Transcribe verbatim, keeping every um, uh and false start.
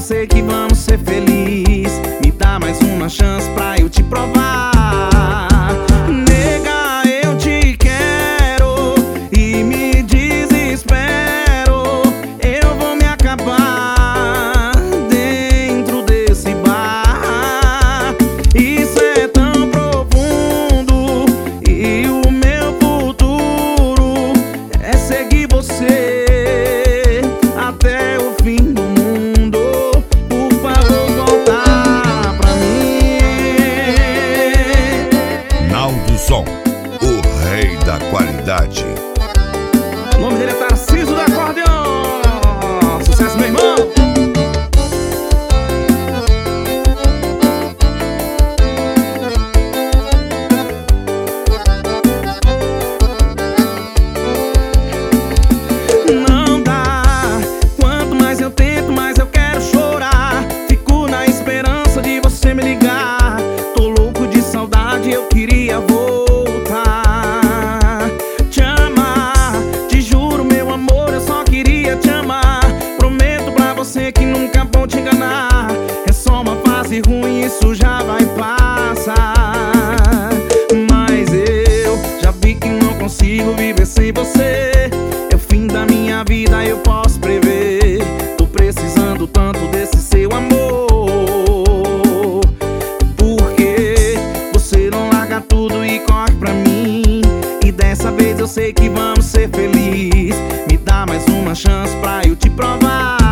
sei que vamos ser felizes. Me dá mais uma chance pra eu te provar. Nega, eu te quero e me desespero. Eu vou me acabar dentro desse bar. Isso é tão profundo e o meu futuro é seguir você até o fim do mundo. Por favor, voltar pra mim. Naldo Som, o rei da qualidade. O nome dele é Tarcísio do Acordeon. Sucesso, meu irmão. Não dá. Quanto mais eu tento, mais eu quero chorar. Fico na esperança de você me ligar. Tô louco de saudade, eu queria voltar. Te amar, te juro, meu amor, eu só queria te amar. Prometo pra você que nunca vou te enganar. É só uma fase ruim, isso já vai passar. Mas eu já vi que não consigo viver sem você. É o fim da minha vida, eu posso prever. Tô precisando tanto desse seu amor. Porque você não larga tudo e corre pra mim. E dessa vez eu sei que vamos ser felizes. Me dá mais uma chance pra eu te provar.